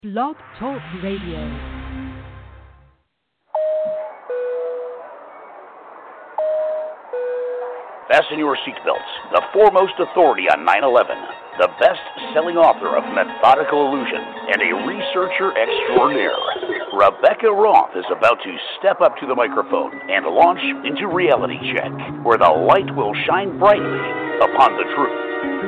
Blog Talk Radio. Fasten your seatbelts. The foremost authority on 9/11, the best-selling author of Methodical Illusion, and a researcher extraordinaire, Rebecca Roth is about to step up to the microphone and launch into Reality Check, where the light will shine brightly upon the truth.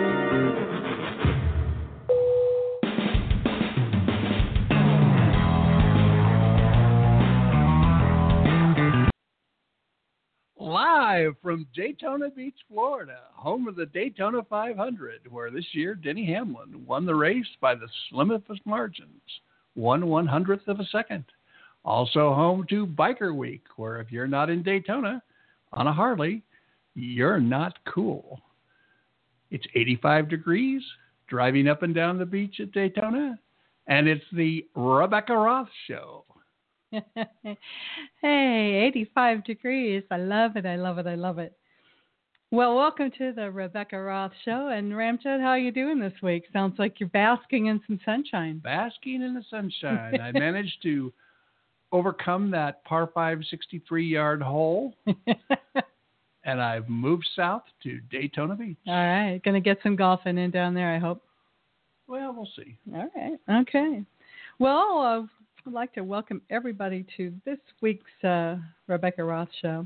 Live from Daytona Beach, Florida, home of the Daytona 500, where this year Denny Hamlin won the race by the slimmest margins, 1/100th of a second. Also home to Biker Week, where if you're not in Daytona on a Harley, you're not cool. It's 85 degrees, driving up and down the beach at Daytona, and it's the Rebecca Roth Show. Hey, 85 degrees. I love it. I love it. I love it. Well, welcome to the Rebecca Roth Show. And Ramjad, how are you doing this week? Sounds like you're basking in some sunshine. Basking in the sunshine. I managed to overcome that par 5 63-yard hole, and I've moved south to Daytona Beach. All right. Going to get some golfing in down there, I hope. Well, we'll see. All right. Okay. Well, I'd like to welcome everybody to this week's Rebecca Roth Show.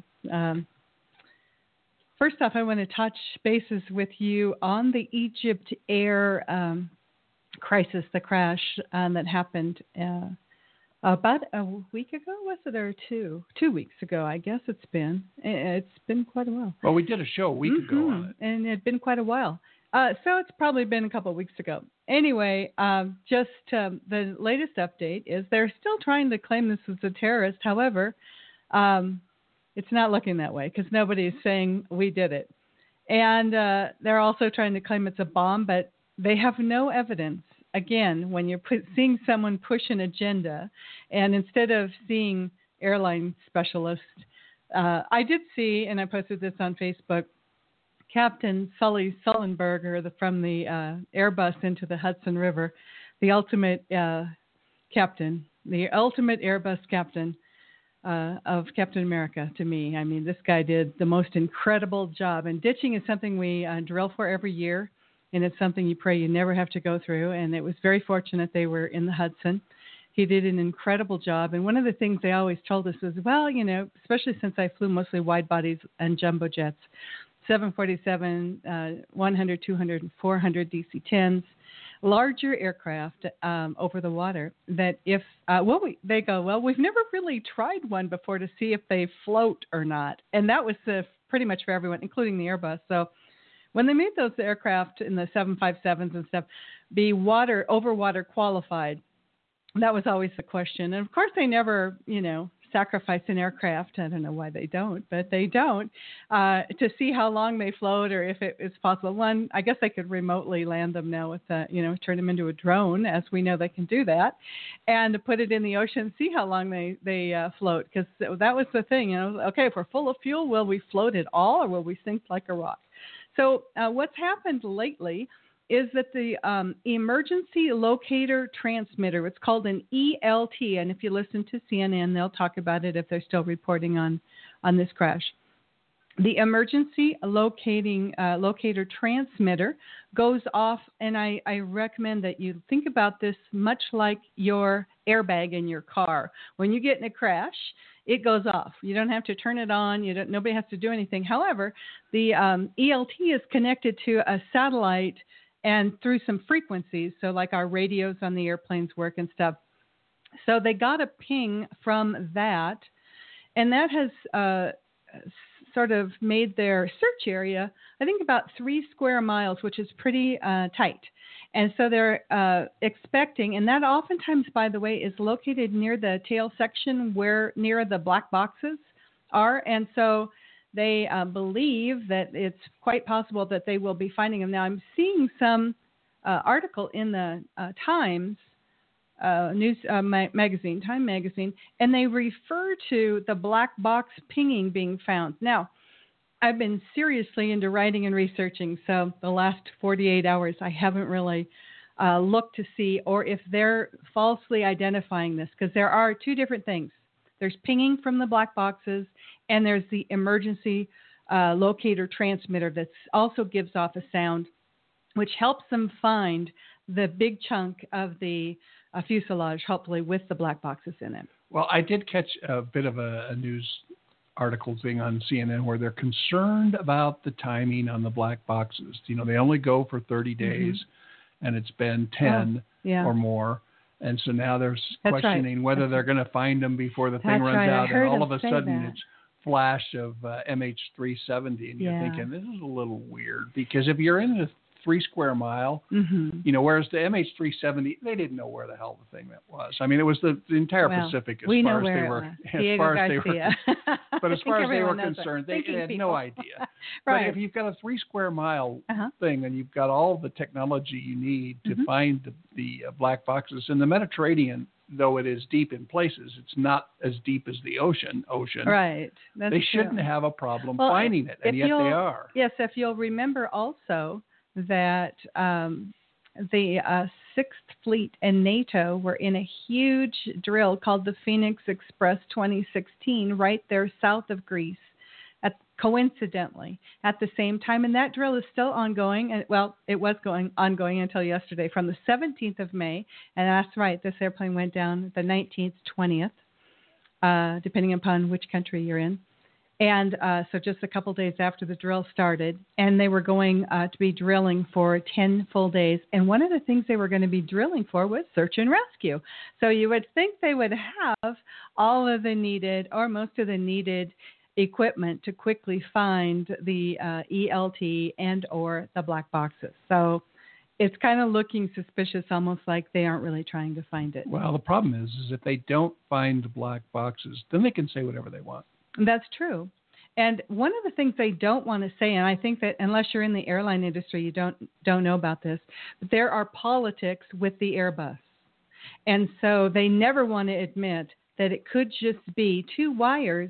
First off, I want to touch bases with you on the Egypt Air crisis, the crash that happened about a week ago, was it, or 2 weeks ago? I guess it's been. It's been quite a while. Well, we did a show a week ago on it. And it had been quite a while. So it's probably been a couple of weeks ago. Anyway, the latest update is they're still trying to claim this was a terrorist. However, it's not looking that way because nobody is saying we did it. And they're also trying to claim it's a bomb, but they have no evidence. Again, when you're seeing someone push an agenda, and instead of seeing airline specialists, I did see, and I posted this on Facebook, Captain Sully Sullenberger from the Airbus into the Hudson River, the ultimate captain, the ultimate Airbus captain of Captain America to me. I mean, this guy did the most incredible job. And ditching is something we drill for every year, and it's something you pray you never have to go through. And it was very fortunate they were in the Hudson. He did an incredible job. And one of the things they always told us is, well, you know, especially since I flew mostly wide bodies and jumbo jets, 747, 100, 200, and 400 DC-10s, larger aircraft over the water. That if they go, well, we've never really tried one before to see if they float or not, and that was pretty much for everyone, including the Airbus. So when they made those aircraft in the 757s and stuff be over water qualified, that was always the question. And of course, they never, sacrifice an aircraft. I don't know why they don't, but they don't, to see how long they float or if it is possible. One, I guess they could remotely land them now with, turn them into a drone, as we know they can do that, and put it in the ocean, see how long they float. Because that was the thing, okay, if we're full of fuel, will we float at all or will we sink like a rock? So what's happened lately is that the emergency locator transmitter, it's called an ELT, and if you listen to CNN, they'll talk about it if they're still reporting on this crash. The emergency locator transmitter goes off, and I recommend that you think about this much like your airbag in your car. When you get in a crash, it goes off. You don't have to turn it on. Nobody has to do anything. However, the ELT is connected to a satellite and through some frequencies, so like our radios on the airplanes work and stuff. So they got a ping from that, and that has sort of made their search area, I think, about 3 square miles, which is pretty tight. And so they're expecting, and that oftentimes, by the way, is located near the tail section where near the black boxes are. And so they believe that it's quite possible that they will be finding them. Now, I'm seeing some article in the Times magazine, Time magazine, and they refer to the black box pinging being found. Now, I've been seriously into writing and researching, so the last 48 hours I haven't really look to see, or if they're falsely identifying this, because there are two different things. There's pinging from the black boxes, and there's the emergency locator transmitter that also gives off a sound, which helps them find the big chunk of the fuselage, hopefully with the black boxes in it. Well, I did catch a bit of a news article thing on CNN where they're concerned about the timing on the black boxes. You know, they only go for 30 days, and it's been 10 or more. And so now they're questioning whether they're going to find them before the thing runs out. And all of a sudden it's flash of MH370. And you're thinking, this is a little weird. Because if you're in the 3 square mile, you know, whereas the MH370, they didn't know where the hell the thing that was. I mean, it was the entire Pacific as far as they were. But as far as they were concerned, they had no idea. But if you've got a 3 square mile thing and you've got all the technology you need to find the black boxes in the Mediterranean, though it is deep in places, it's not as deep as the ocean. Right. That's they shouldn't have a problem finding it, and yet they are. Yes, if you'll remember also that the 6th Fleet and NATO were in a huge drill called the Phoenix Express 2016 right there south of Greece, coincidentally, at the same time. And that drill is still ongoing. And, well, it was ongoing until yesterday from the 17th of May. And that's right, this airplane went down the 19th, 20th, depending upon which country you're in. And so just a couple days after the drill started, and they were going to be drilling for 10 full days. And one of the things they were going to be drilling for was search and rescue. So you would think they would have all of the needed, or most of the needed, equipment to quickly find the ELT and or the black boxes. So it's kind of looking suspicious, almost like they aren't really trying to find it. Well, the problem is if they don't find the black boxes, then they can say whatever they want. That's true. And one of the things they don't want to say, and I think that unless you're in the airline industry, you don't know about this, but there are politics with the Airbus. And so they never want to admit that it could just be 2 wires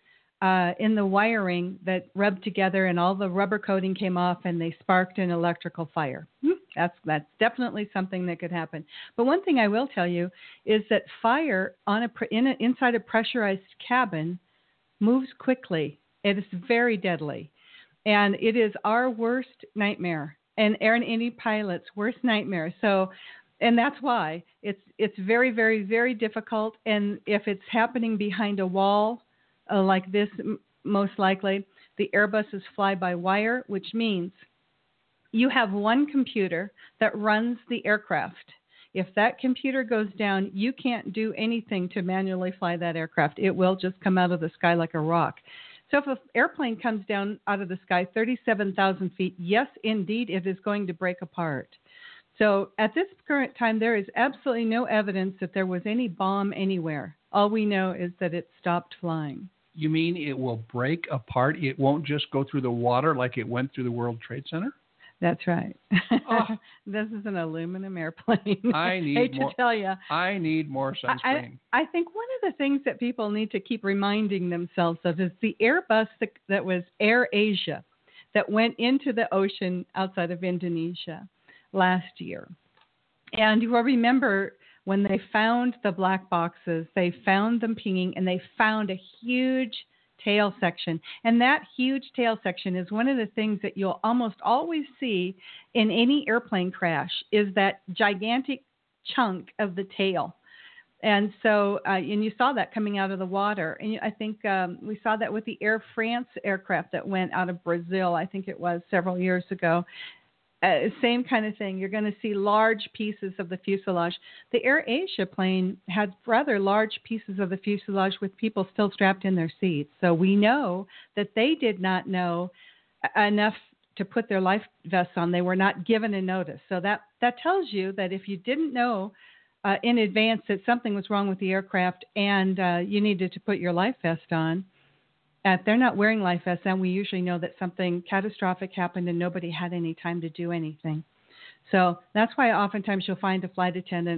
in the wiring that rubbed together and all the rubber coating came off and they sparked an electrical fire. That's definitely something that could happen. But one thing I will tell you is that fire inside a pressurized cabin moves quickly. It is very deadly. And it is our worst nightmare, and any pilot's worst nightmare. So, and that's why it's very, very, very difficult. And if it's happening behind a wall like this, most likely, the Airbuses fly by wire, which means you have one computer that runs the aircraft. If that computer goes down, you can't do anything to manually fly that aircraft. It will just come out of the sky like a rock. So if an airplane comes down out of the sky 37,000 feet, yes, indeed, it is going to break apart. So at this current time, there is absolutely no evidence that there was any bomb anywhere. All we know is that it stopped flying. You mean it will break apart? It won't just go through the water like it went through the World Trade Center? That's right. This is an aluminum airplane. I need more. To tell you, I need more sunscreen. I think one of the things that people need to keep reminding themselves of is the Airbus that was Air Asia that went into the ocean outside of Indonesia last year. And you will remember when they found the black boxes, they found them pinging, and they found a huge tail section. And that huge tail section is one of the things that you'll almost always see in any airplane crash, is that gigantic chunk of the tail. And so, and you saw that coming out of the water. And I think we saw that with the Air France aircraft that went out of Brazil, I think it was several years ago. Same kind of thing. You're going to see large pieces of the fuselage. The Air Asia plane had rather large pieces of the fuselage with people still strapped in their seats. So we know that they did not know enough to put their life vests on. They were not given a notice. So that tells you that if you didn't know in advance that something was wrong with the aircraft and you needed to put your life vest on, if they're not wearing life vests, then we usually know that something catastrophic happened and nobody had any time to do anything. So that's why oftentimes you'll find a flight attendant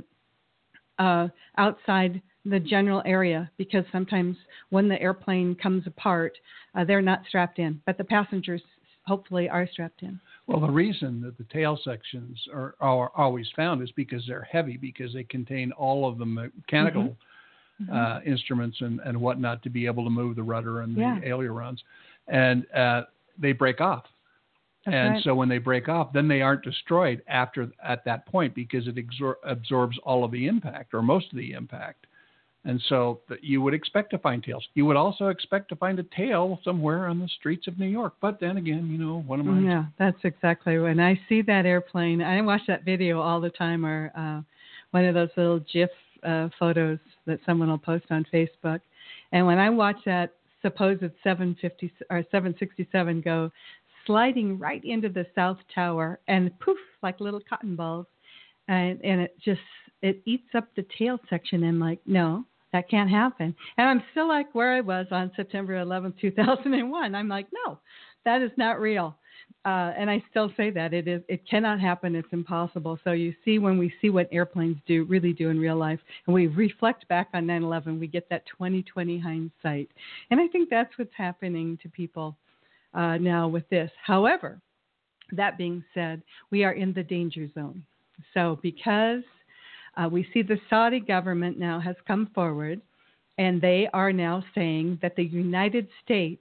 outside the general area, because sometimes when the airplane comes apart, they're not strapped in, but the passengers hopefully are strapped in. Well, the reason that the tail sections are always found is because they're heavy, because they contain all of the mechanical instruments and whatnot to be able to move the rudder and the ailerons. And they break off. So when they break off, then they aren't destroyed at that point, because it absorbs all of the impact, or most of the impact. And so you would expect to find tails. You would also expect to find a tail somewhere on the streets of New York. But then again, one of mine. Yeah, that's exactly. When I see that airplane, I watch that video all the time, or one of those little GIF photos that someone will post on Facebook. And when I watch that supposed 750 or 767 go sliding right into the South Tower, and poof, like little cotton balls, and it eats up the tail section. And like, no, that can't happen. And I'm still like where I was on September 11th, 2001. I'm like, no, that is not real. And I still say that it cannot happen. It's impossible. So you see, when we see what airplanes really do in real life, and we reflect back on 9/11, we get that 20/20 hindsight. And I think that's what's happening to people now with this. However, that being said, we are in the danger zone. So because we see the Saudi government now has come forward, and they are now saying that the United States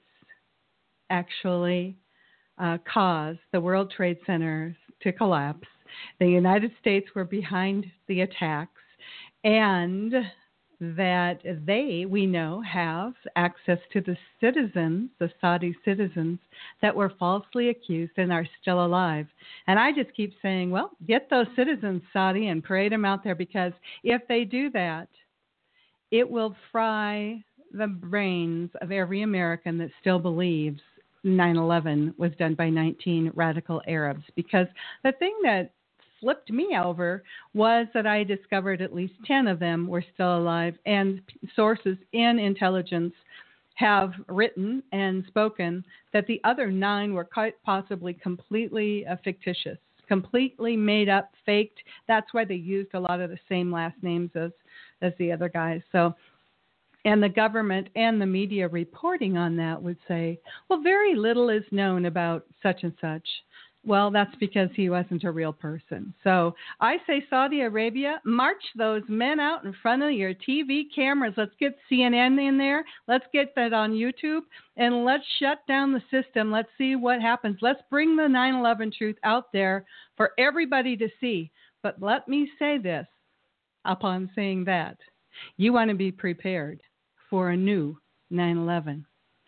actually caused the World Trade Center to collapse. The United States were behind the attacks, and that we know, have access to the citizens, the Saudi citizens, that were falsely accused and are still alive. And I just keep saying, well, get those citizens, Saudi, and parade them out there, because if they do that, it will fry the brains of every American that still believes 9/11 was done by 19 radical Arabs. Because the thing that flipped me over was that I discovered at least 10 of them were still alive, and sources in intelligence have written and spoken that the other 9 were quite possibly completely fictitious, completely made up, faked. That's why they used a lot of the same last names as the other guys. So, and the government and the media reporting on that would say, well, very little is known about such and such. Well, that's because he wasn't a real person. So I say, Saudi Arabia, march those men out in front of your TV cameras. Let's get CNN in there. Let's get that on YouTube, and let's shut down the system. Let's see what happens. Let's bring the 9/11 truth out there for everybody to see. But let me say this, upon saying that, you want to be prepared for a new 9/11.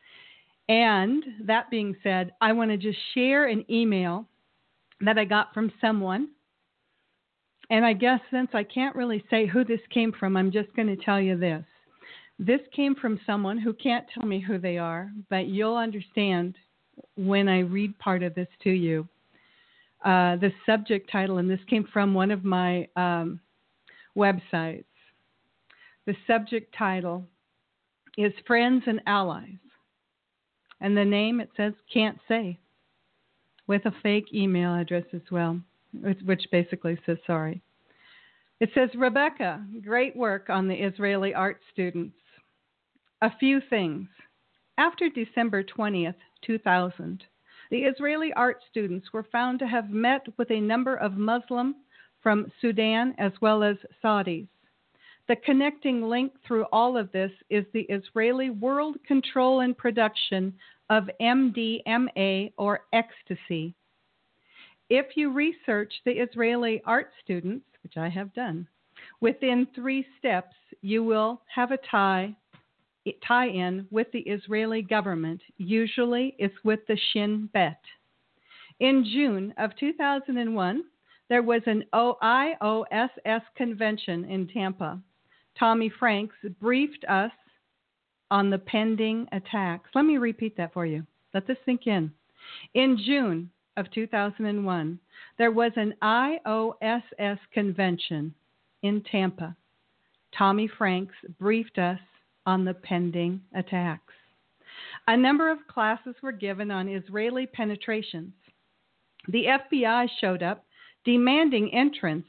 And that being said, I want to just share an email that I got from someone. And I guess since I can't really say who this came from, I'm just going to tell you this. This came from someone who can't tell me who they are, but you'll understand when I read part of this to you. The subject title, and this came from one of my websites. The subject title is Friends and Allies. And the name, it says, Can't Say, with a fake email address as well, which basically says sorry. It says, Rebecca, great work on the Israeli art students. A few things. After December 20th, 2000, the Israeli art students were found to have met with a number of Muslims from Sudan as well as Saudis. The connecting link through all of this is the Israeli World Control and Production of MDMA, or ecstasy. If you research the Israeli art students, which I have done, within 3 steps, you will have a tie-in with the Israeli government. Usually it's with the Shin Bet. In June of 2001, there was an IOSS convention in Tampa. Tommy Franks briefed us on the pending attacks. Let me repeat that for you. Let this sink in. In June of 2001, there was an IOSS convention in Tampa. Tommy Franks briefed us on the pending attacks. A number of classes were given on Israeli penetrations. The FBI showed up demanding entrance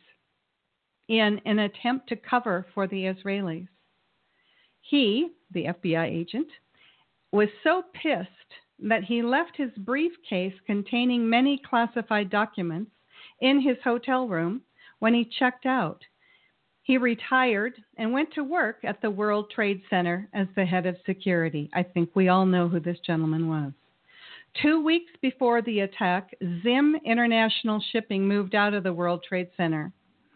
in an attempt to cover for the Israelis. He, the FBI agent, was so pissed that he left his briefcase containing many classified documents in his hotel room when he checked out. He retired and went to work at the World Trade Center as the head of security. I think we all know who this gentleman was. 2 weeks before the attack, Zim International Shipping moved out of the World Trade Center.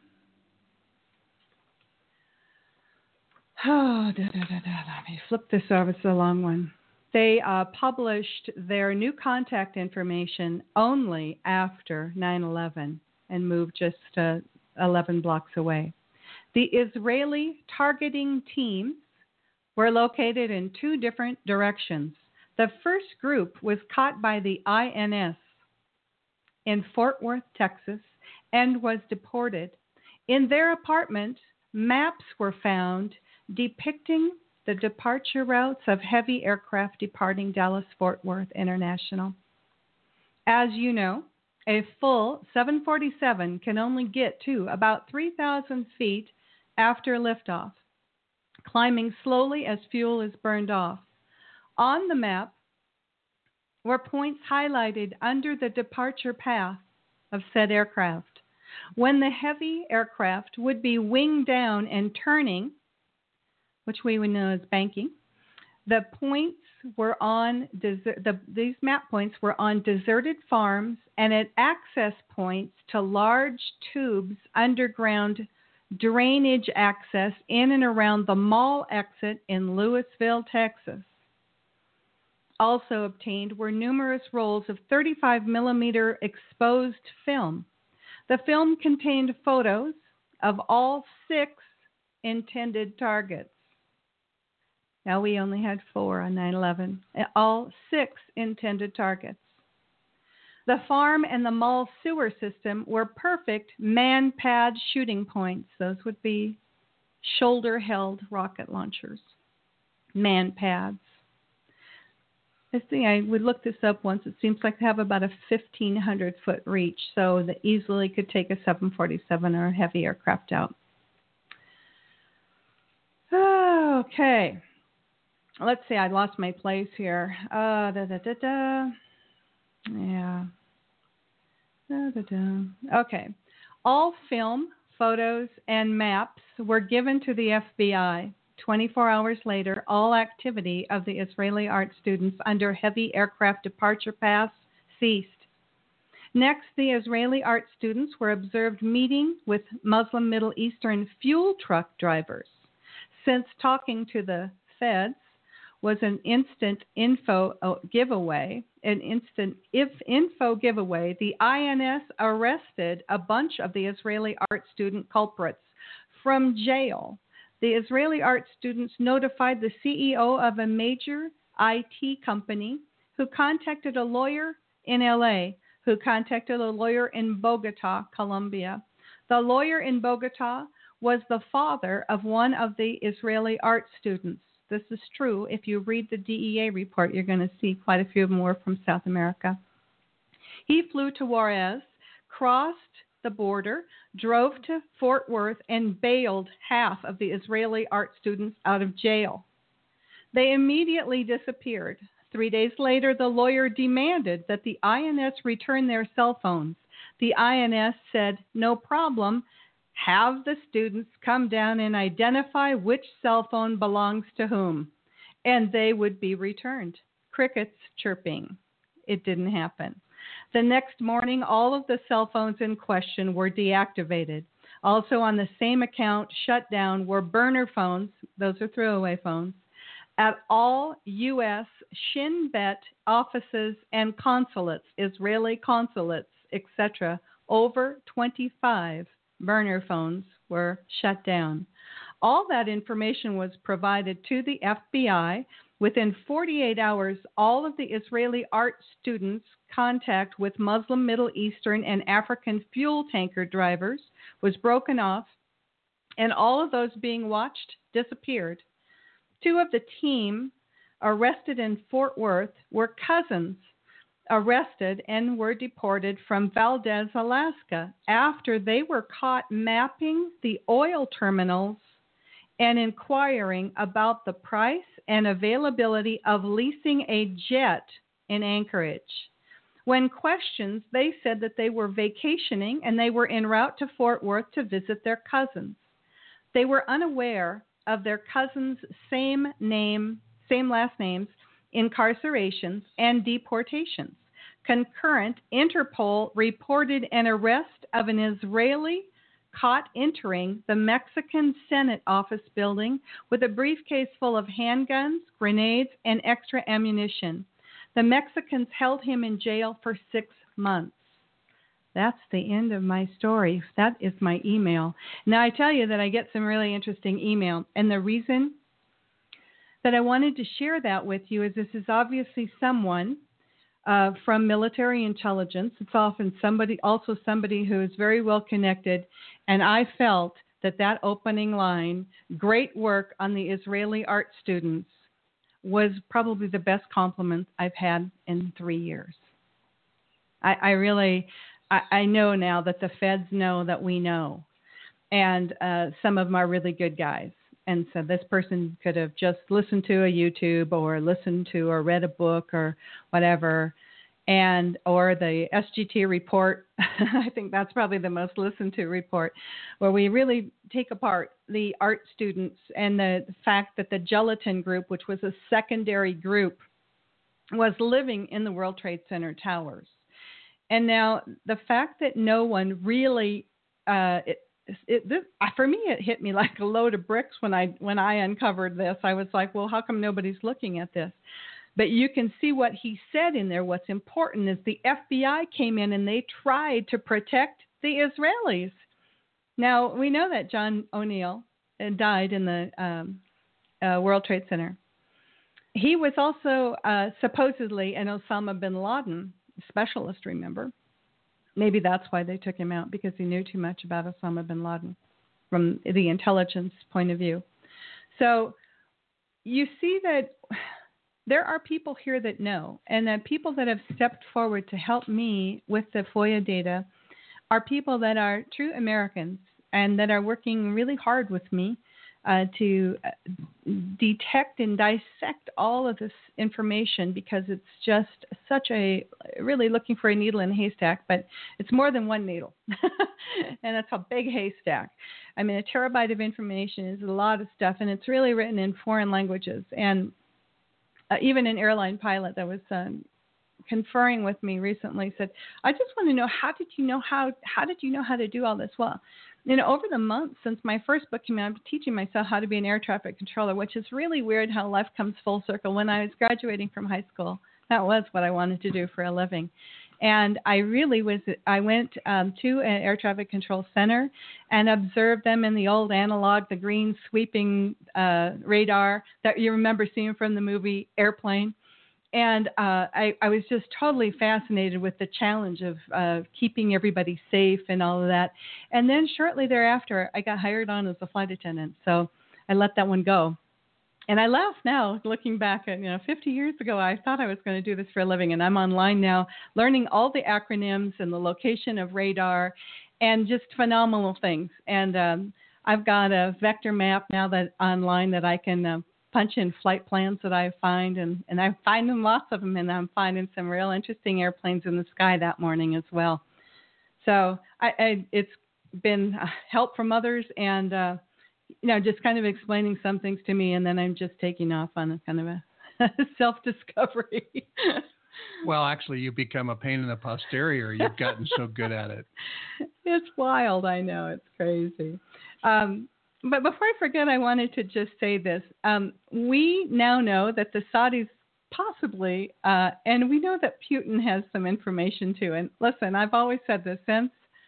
Let me flip this over. It's a long one. They published their new contact information only after 9/11 and moved just 11 blocks away. The Israeli targeting teams were located in 2 different directions. The first group was caught by the INS in Fort Worth, Texas, and was deported. In their apartment, maps were found depicting the departure routes of heavy aircraft departing Dallas-Fort Worth International. As you know, a full 747 can only get to about 3,000 feet after liftoff, climbing slowly as fuel is burned off. On the map were points highlighted under the departure path of said aircraft. When the heavy aircraft would be winged down and turning, which we would know as banking, the points were on these map points were on deserted farms and at access points to large tubes underground drainage access in and around the mall exit in Lewisville, Texas. Also obtained were numerous rolls of 35 millimeter exposed film. The film contained photos of all 6 intended targets. Now, we only had 4 on 9/11. All 6 intended targets. The farm and the mall sewer system were perfect man-pad shooting points. Those would be shoulder-held rocket launchers. Man-pads. I think I would look this up once. It seems like they have about a 1,500-foot reach, so that easily could take a 747 or a heavy aircraft out. Okay. Let's see. I lost my place here. Yeah. Okay. All film, photos, and maps were given to the FBI. 24 hours later, all activity of the Israeli art students under heavy aircraft departure paths ceased. Next, the Israeli art students were observed meeting with Muslim Middle Eastern fuel truck drivers. Since talking to the feds was an instant info giveaway, the INS arrested a bunch of the Israeli art student culprits from jail. The Israeli art students notified the CEO of a major IT company who contacted a lawyer in LA, who contacted a lawyer in Bogota, Colombia. The lawyer in Bogota was the father of one of the Israeli art students. This is true. If you read the DEA report, you're going to see quite a few more from South America. He flew to Juarez, crossed the border, drove to Fort Worth, and bailed half of the Israeli art students out of jail. They immediately disappeared. 3 days later, the lawyer demanded that the INS return their cell phones. The INS said, "No problem. Have the students come down and identify which cell phone belongs to whom," and they would be returned. Crickets chirping. It didn't happen. The next morning, all of the cell phones in question were deactivated. Also on the same account shut down were burner phones, those are throwaway phones, at all U.S. Shin Bet offices and consulates, Israeli consulates, etc. Over 25 burner phones were shut down. All that information was provided to the FBI. Within 48 hours, all of the Israeli art students' contact with Muslim, Middle Eastern, and African fuel tanker drivers was broken off, and all of those being watched disappeared. 2 of the team arrested in Fort Worth were cousins arrested and were deported from Valdez, Alaska, after they were caught mapping the oil terminals and inquiring about the price and availability of leasing a jet in Anchorage. When questioned, they said that they were vacationing and they were en route to Fort Worth to visit their cousins. They were unaware of their cousins' same last names, incarcerations, and deportations. Concurrent, Interpol reported an arrest of an Israeli caught entering the Mexican Senate office building with a briefcase full of handguns, grenades, and extra ammunition. The Mexicans held him in jail for 6 months. That's the end of my story. That is my email. Now, I tell you that I get some really interesting email, and the reason that I wanted to share that with you is this is obviously someone from military intelligence. It's often somebody who is very well connected, and I felt that opening line, great work on the Israeli art students, was probably the best compliment I've had in 3 years. I know now that the feds know that we know, and some of them are really good guys. And so this person could have just listened to a YouTube or listened to or read a book or whatever, or the SGT report. I think that's probably the most listened to report, where we really take apart the art students and the fact that the Gelatin Group, which was a secondary group, was living in the World Trade Center towers. And now the fact that no one really, for me, it hit me like a load of bricks when I uncovered this. I was like, well, how come nobody's looking at this? But you can see what he said in there. What's important is the FBI came in and they tried to protect the Israelis. Now, we know that John O'Neill died in the World Trade Center. He was also supposedly an Osama bin Laden specialist, remember? Maybe that's why they took him out, because he knew too much about Osama bin Laden from the intelligence point of view. So you see that there are people here that know, and that people that have stepped forward to help me with the FOIA data are people that are true Americans and that are working really hard with me to detect and dissect all of this information, because it's just really looking for a needle in a haystack, but it's more than one needle. And that's a big haystack. I mean, a terabyte of information is a lot of stuff, and it's really written in foreign languages. And even an airline pilot that was conferring with me recently said, I just want to know, how did you know how to do all this? Well, over the months since my first book came out, I've been teaching myself how to be an air traffic controller, which is really weird how life comes full circle. When I was graduating from high school, that was what I wanted to do for a living. And I went to an air traffic control center and observed them in the old analog, the green sweeping radar that you remember seeing from the movie Airplane. And I was just totally fascinated with the challenge of keeping everybody safe and all of that. And then shortly thereafter, I got hired on as a flight attendant. So I let that one go. And I laugh now, looking back at, 50 years ago, I thought I was going to do this for a living. And I'm online now learning all the acronyms and the location of radar and just phenomenal things. And I've got a vector map now that online that I can punch in flight plans that I find. And I'm finding lots of them. And I'm finding some real interesting airplanes in the sky that morning as well. So it's been help from others and, just kind of explaining some things to me, and then I'm just taking off on a kind of a self-discovery. Well, actually, you become a pain in the posterior. You've gotten so good at it. It's wild. I know. It's crazy. But before I forget, I wanted to just say this. We now know that the Saudis possibly, and we know that Putin has some information too. And listen, I've always said this since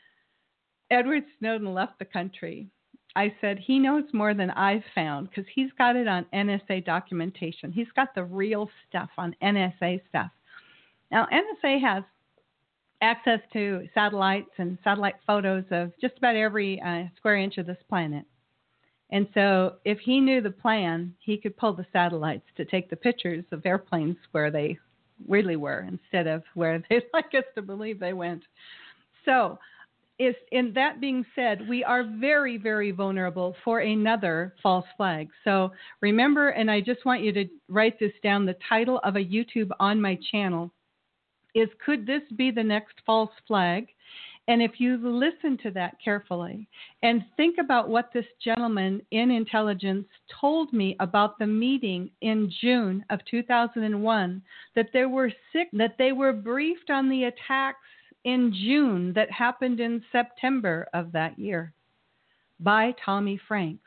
Edward Snowden left the country. I said, he knows more than I've found, because he's got it on NSA documentation. He's got the real stuff on NSA stuff. Now, NSA has access to satellites and satellite photos of just about every square inch of this planet. And so if he knew the plan, he could pull the satellites to take the pictures of airplanes where they really were instead of where they'd like us to believe they went. So in that being said, we are very, very vulnerable for another false flag. So remember, and I just want you to write this down, the title of a YouTube on my channel is Could This Be the Next False Flag? And if you listen to that carefully and think about what this gentleman in intelligence told me about the meeting in June of 2001, that they were briefed on the attacks in June that happened in September of that year by Tommy Franks.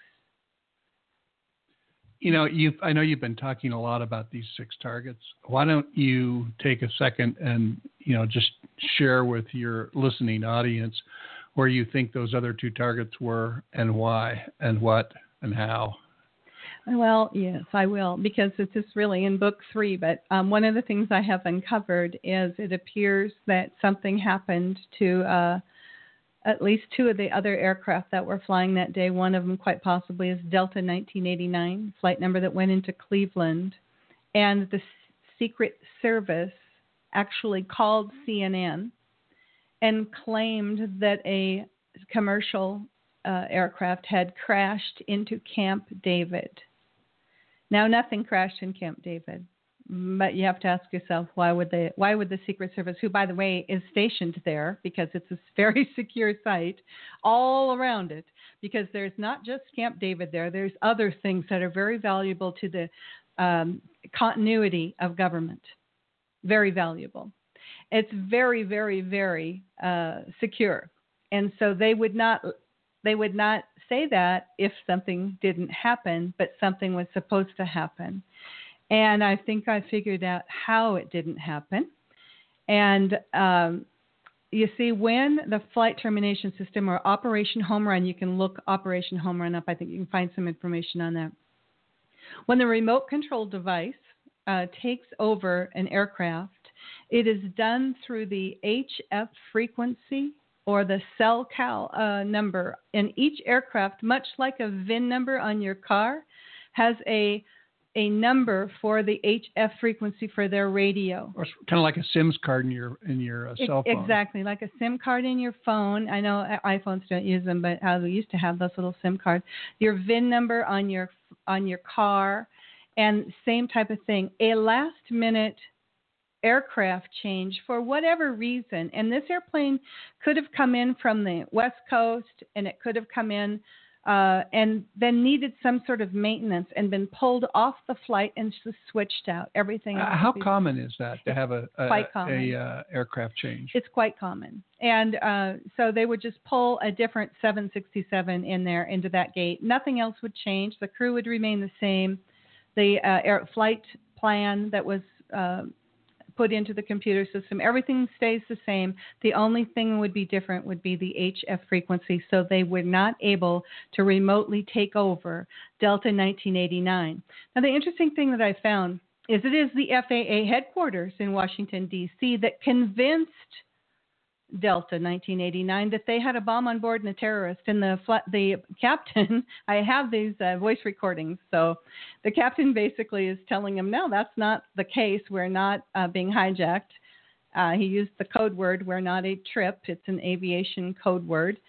You know, I know you've been talking a lot about these 6 targets. Why don't you take a second and, just share with your listening audience where you think those other 2 targets were and why and what and how? Well, yes, I will, because it's just really in book 3. But one of the things I have uncovered is it appears that something happened to at least 2 of the other aircraft that were flying that day. One of them quite possibly is Delta 1989, flight number that went into Cleveland. And the Secret Service actually called CNN and claimed that a commercial aircraft had crashed into Camp David. Now, nothing crashed in Camp David, but you have to ask yourself, why would the Secret Service, who, by the way, is stationed there because it's a very secure site all around it, because there's not just Camp David there, there's other things that are very valuable to the continuity of government. Very valuable. It's very, very, very secure. And so they would not say that if something didn't happen, but something was supposed to happen. And I think I figured out how it didn't happen. And you see, when the flight termination system or Operation Home Run, you can look Operation Home Run up. I think you can find some information on that. When the remote control device takes over an aircraft, it is done through the HF frequency or the cell cal number. And each aircraft, much like a VIN number on your car, has a number for the HF frequency for their radio. Or kind of like a SIMS card in your cell phone. Exactly, like a SIM card in your phone. I know iPhones don't use them, but we used to have those little SIM cards. Your VIN number on your car, and same type of thing. A last-minute aircraft change for whatever reason, and this airplane could have come in from the West Coast, and it could have come in and then needed some sort of maintenance and been pulled off the flight and just switched out. Everything. How common is that to have a aircraft change? It's quite common. And so they would just pull a different 767 in there into that gate. Nothing else would change. The crew would remain the same. The flight plan that was put into the computer system, everything stays the same. The only thing that would be different would be the HF frequency, so they were not able to remotely take over Delta 1989. Now, the interesting thing that I found is it is the FAA headquarters in Washington, D.C. that convinced Delta 1989 that they had a bomb on board and a terrorist. And the captain, I have these voice recordings, so the captain basically is telling him, no, that's not the case. We're not being hijacked. He used the code word, we're not a trip. It's an aviation code word.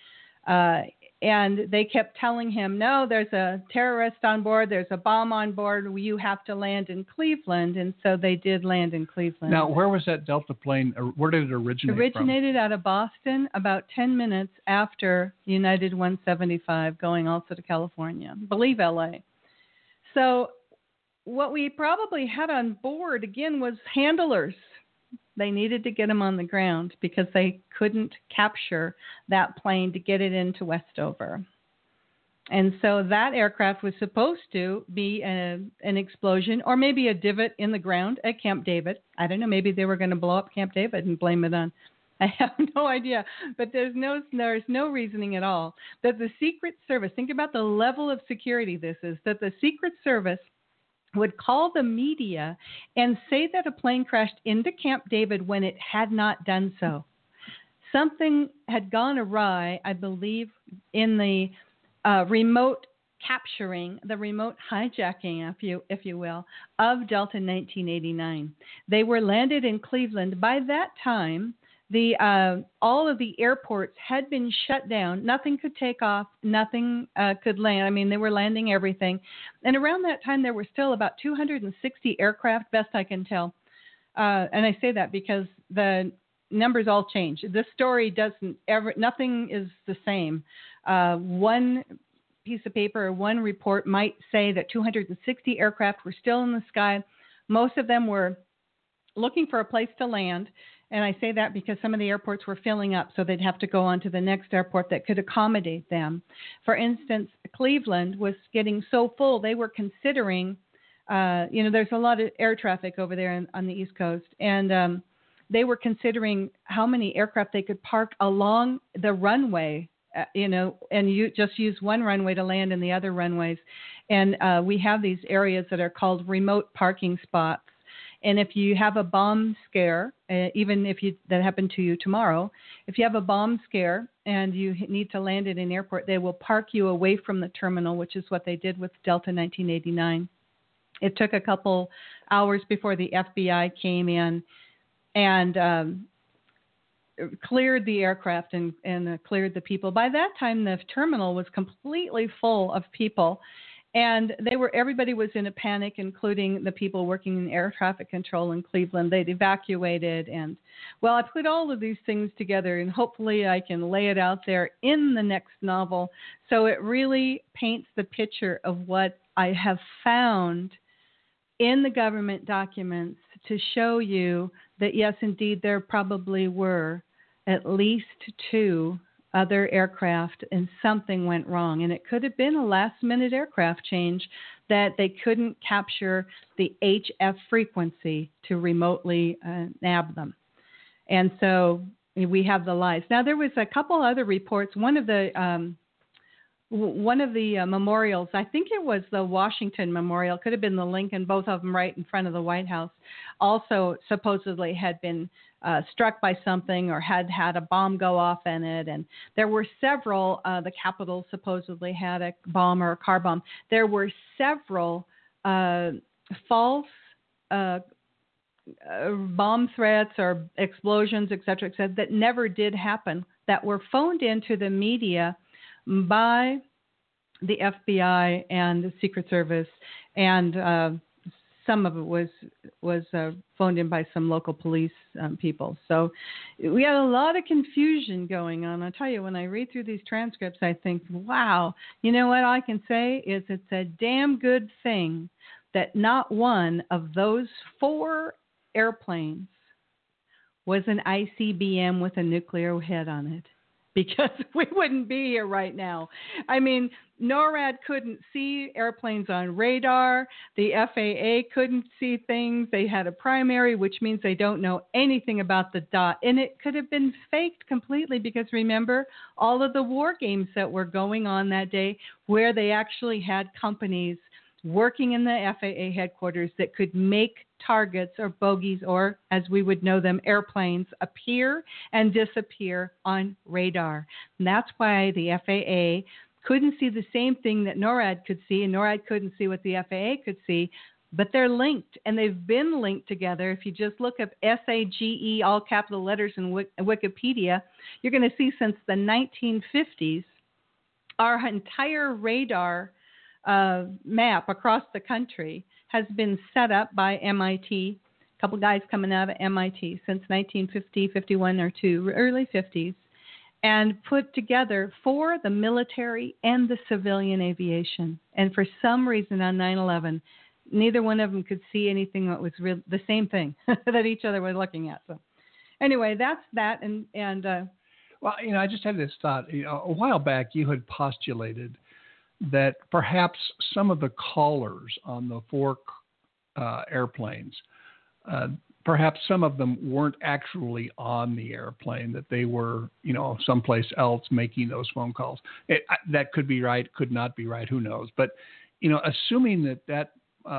And they kept telling him, no, there's a terrorist on board. There's a bomb on board. You have to land in Cleveland. And so they did land in Cleveland. Now, where was that Delta plane? Where did it originate from? Originated out of Boston about 10 minutes after United 175 going also to California, I believe LA. So what we probably had on board, again, was handlers. They needed to get them on the ground because they couldn't capture that plane to get it into Westover. And so that aircraft was supposed to be an explosion or maybe a divot in the ground at Camp David. I don't know. Maybe they were going to blow up Camp David and blame it on. I have no idea. But there's no reasoning at all that the Secret Service, think about the level of security this is, that the Secret Service would call the media and say that a plane crashed into Camp David when it had not done so. Something had gone awry, I believe, in the remote capturing, the remote hijacking, if you will, of Delta 1989. They were landed in Cleveland. By that time, all of the airports had been shut down. Nothing could take off. Nothing could land. I mean, they were landing everything. And around that time, there were still about 260 aircraft, best I can tell. And I say that because the numbers all change. This story nothing is the same. One piece of paper or one report might say that 260 aircraft were still in the sky. Most of them were looking for a place to land. And I say that because some of the airports were filling up, so they'd have to go on to the next airport that could accommodate them. For instance, Cleveland was getting so full, they were considering, there's a lot of air traffic over there on the East Coast, and they were considering how many aircraft they could park along the runway, and you just use one runway to land in the other runways. And we have these areas that are called remote parking spots. And if you have a bomb scare, even if that happened to you tomorrow, if you have a bomb scare and you need to land at an airport, they will park you away from the terminal, which is what they did with Delta 1989. It took a couple hours before the FBI came in and cleared the aircraft and cleared the people. By that time, the terminal was completely full of people. And everybody was in a panic, including the people working in air traffic control in Cleveland. They'd evacuated. And, well, I put all of these things together, and hopefully I can lay it out there in the next novel. So it really paints the picture of what I have found in the government documents to show you that, yes, indeed, there probably were at least two other aircraft and something went wrong. And it could have been a last-minute aircraft change that they couldn't capture the HF frequency to remotely nab them. And so we have the lies. Now, there was a couple other reports. One of the memorials, I think it was the Washington Memorial, could have been the Lincoln, both of them right in front of the White House, also supposedly had been struck by something or had a bomb go off in it. And there were several, the Capitol supposedly had a bomb or a car bomb. There were several false bomb threats or explosions, et cetera, that never did happen, that were phoned into the media by the FBI and the Secret Service, and some of it was phoned in by some local police people. So we had a lot of confusion going on. I tell you, when I read through these transcripts, I think, wow, you know what I can say is it's a damn good thing that not one of those 4 airplanes was an ICBM with a nuclear head on it, because we wouldn't be here right now. I mean, NORAD couldn't see airplanes on radar. The FAA couldn't see things. They had a primary, which means they don't know anything about the dot. And it could have been faked completely because, remember, all of the war games that were going on that day where they actually had companies working in the FAA headquarters that could make targets or bogies, or as we would know them, airplanes, appear and disappear on radar. And that's why the FAA couldn't see the same thing that NORAD could see, and NORAD couldn't see what the FAA could see, but they're linked, and they've been linked together. If you just look up SAGE, all capital letters in Wikipedia, you're going to see since the 1950s, our entire radar map across the country has been set up by MIT, a couple guys coming out of MIT since 1950, 51 or 2, early 50s, and put together for the military and the civilian aviation. And for some reason on 9/11, neither one of them could see anything that was the same thing that each other was looking at. So anyway, that's that. And well, I just had this thought. A while back, you had postulated that perhaps some of the callers on the 4 airplanes, perhaps some of them weren't actually on the airplane, that they were, someplace else making those phone calls. That could be right, could not be right, who knows. But, assuming that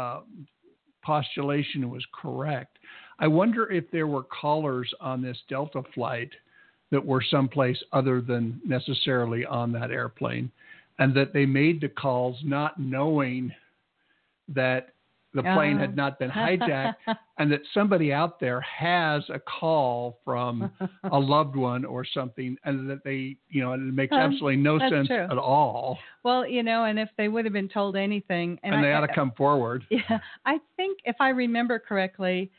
postulation was correct, I wonder if there were callers on this Delta flight that were someplace other than necessarily on that airplane, and that they made the calls not knowing that the plane had not been hijacked, and that somebody out there has a call from a loved one or something, and that they, and it makes absolutely no sense at all. Well, and if they would have been told anything, and they ought to come forward. Yeah, I think if I remember correctly,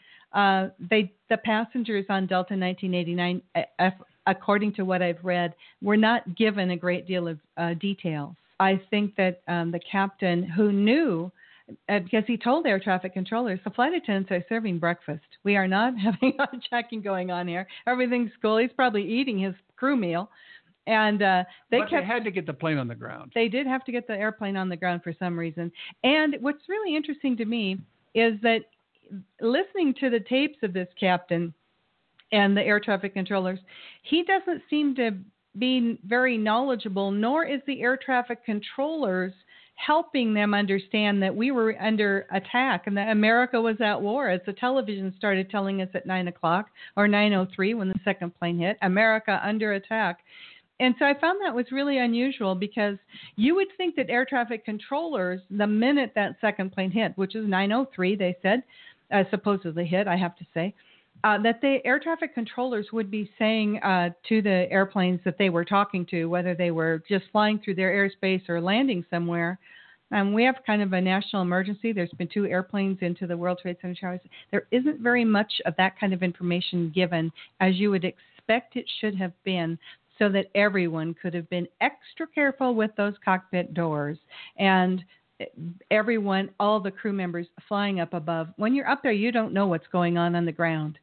the passengers on Delta 1989, according to what I've read, were not given a great deal of details. I think that the captain, who knew, because he told air traffic controllers, the flight attendants are serving breakfast. We are not having hijacking going on here. Everything's cool. He's probably eating his crew meal. And they had to get the plane on the ground. They did have to get the airplane on the ground for some reason. And what's really interesting to me is that listening to the tapes of this captain and the air traffic controllers, he doesn't seem to be very knowledgeable, nor is the air traffic controllers helping them understand that we were under attack and that America was at war. As the television started telling us at 9 o'clock or 9:03 when the second plane hit, America under attack. And so I found that was really unusual, because you would think that air traffic controllers, the minute that second plane hit, which is 9:03, they said, supposedly hit, I have to say, that the air traffic controllers would be saying to the airplanes that they were talking to, whether they were just flying through their airspace or landing somewhere. We have kind of a national emergency. There's been 2 airplanes into the World Trade Center towers. There isn't very much of that kind of information given, as you would expect it should have been, so that everyone could have been extra careful with those cockpit doors, and everyone, all the crew members flying up above. When you're up there, you don't know what's going on the ground.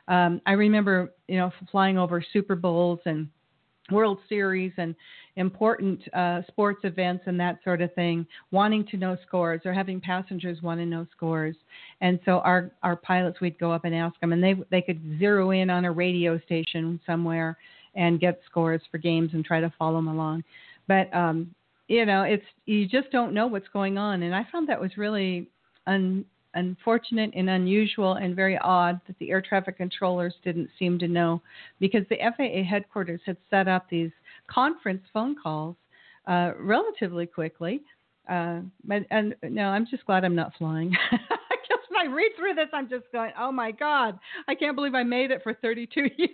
I remember, flying over Super Bowls and World Series and important sports events and that sort of thing, wanting to know scores, or having passengers want to know scores. And so our pilots, we'd go up and ask them, and they could zero in on a radio station somewhere and get scores for games and try to follow them along. But you just don't know what's going on. And I found that was really unfortunate and unusual and very odd that the air traffic controllers didn't seem to know, because the FAA headquarters had set up these conference phone calls relatively quickly. No, I'm just glad I'm not flying. Because when I read through this, I'm just going, oh my God, I can't believe I made it for 32 years.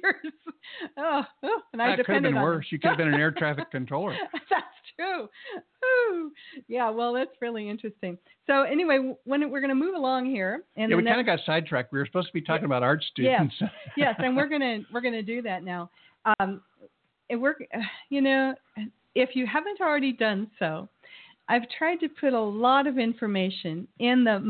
And I that could have been worse. You could have been an air traffic controller. That's true. Ooh. Yeah, well, that's really interesting. So anyway, we're going to move along here. And we kind of got sidetracked. We were supposed to be talking about art students. Yes, and we're going to do that now. And if you haven't already done so, I've tried to put a lot of information in the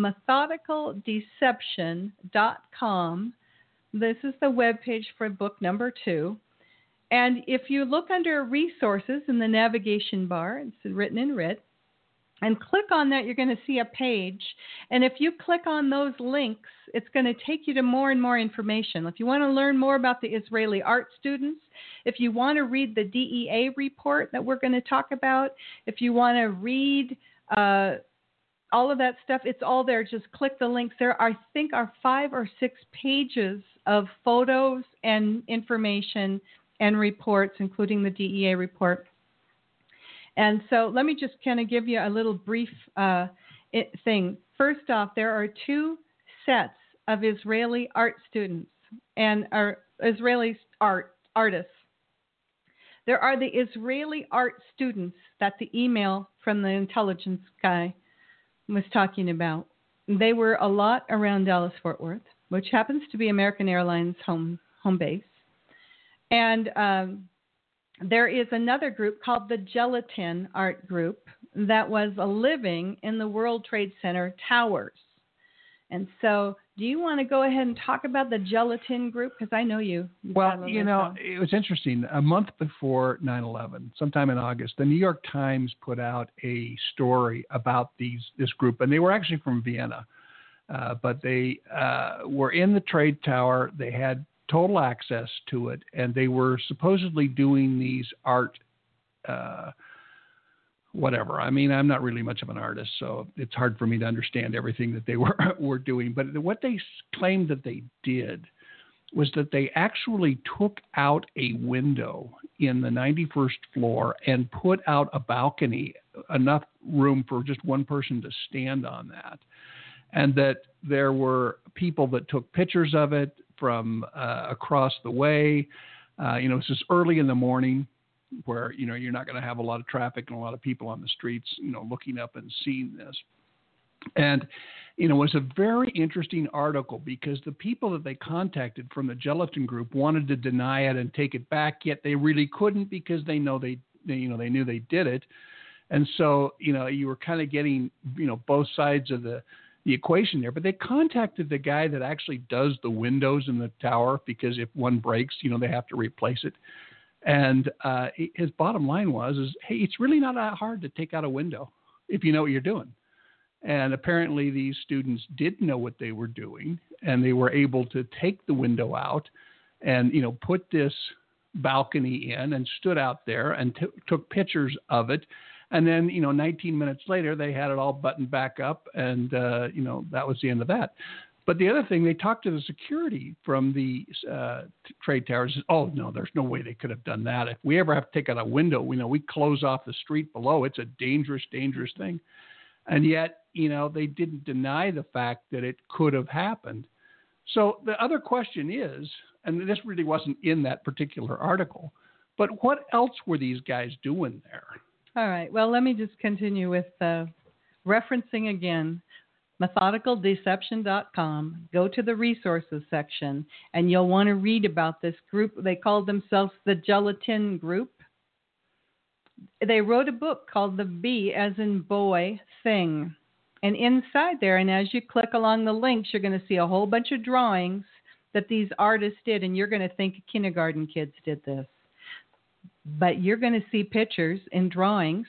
methodicaldeception.com. This is the webpage for book number 2. And if you look under resources in the navigation bar, it's written in red, and click on that, you're going to see a page. And if you click on those links, it's going to take you to more and more information. If you want to learn more about the Israeli art students, if you want to read the DEA report that we're going to talk about, if you want to read all of that stuff, it's all there. Just click the links. There, I think, are 5 or 6 pages of photos and information and reports, including the DEA report. And so let me just kind of give you a little brief thing. First off, there are 2 sets of Israeli art students and Israeli artists. There are the Israeli art students that the email from the intelligence guy was talking about. They were a lot around Dallas-Fort Worth, which happens to be American Airlines home base. And there is another group called the Gelatin Art Group that was living in the World Trade Center towers. And so do you want to go ahead and talk about the Gelatin Group? Because I know you. Well, it was interesting. A month before 9/11, sometime in August, the New York Times put out a story about this group. And they were actually from Vienna. But they were in the trade tower. They had total access to it, and they were supposedly doing these art, whatever. I mean, I'm not really much of an artist, so it's hard for me to understand everything that they were doing. But what they claimed that they did was that they actually took out a window in the 91st floor and put out a balcony, enough room for just one person to stand on that. and that there were people that took pictures of it from across the way. It's just early in the morning where, you're not going to have a lot of traffic and a lot of people on the streets, looking up and seeing this. And, it was a very interesting article because the people that they contacted from the gelatin group wanted to deny it and take it back, yet they really couldn't because they knew they did it. And so, you were kind of getting, both sides of the equation there. But they contacted the guy that actually does the windows in the tower because if one breaks, they have to replace it. And his bottom line is, hey, it's really not that hard to take out a window if you know what you're doing. And apparently these students did know what they were doing, and they were able to take the window out and, put this balcony in and stood out there and took pictures of it. And then, 19 minutes later, they had it all buttoned back up, and, that was the end of that. But the other thing, they talked to the security from the trade towers. Oh, no, there's no way they could have done that. If we ever have to take out a window, we close off the street below. It's a dangerous, dangerous thing. And yet, they didn't deny the fact that it could have happened. So the other question is, and this really wasn't in that particular article, but what else were these guys doing there? All right. Well, let me just continue with referencing again, methodicaldeception.com. Go to the resources section, and you'll want to read about this group. They called themselves the Gelatin Group. They wrote a book called The B as in Boy Thing. And inside there, and as you click along the links, you're going to see a whole bunch of drawings that these artists did, and you're going to think kindergarten kids did this. But you're going to see pictures and drawings